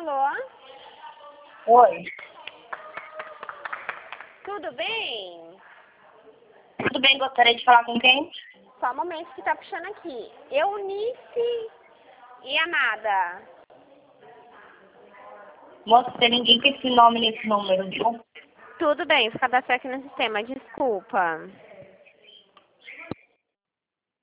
Alô? Oi. Tudo bem? Tudo bem, gostaria de falar com quem? Só um momento que tá puxando aqui. Eunice e Amada. Moça, tem ninguém com esse nome nesse número, viu? Tudo bem, vou cadastrei aqui no sistema, desculpa.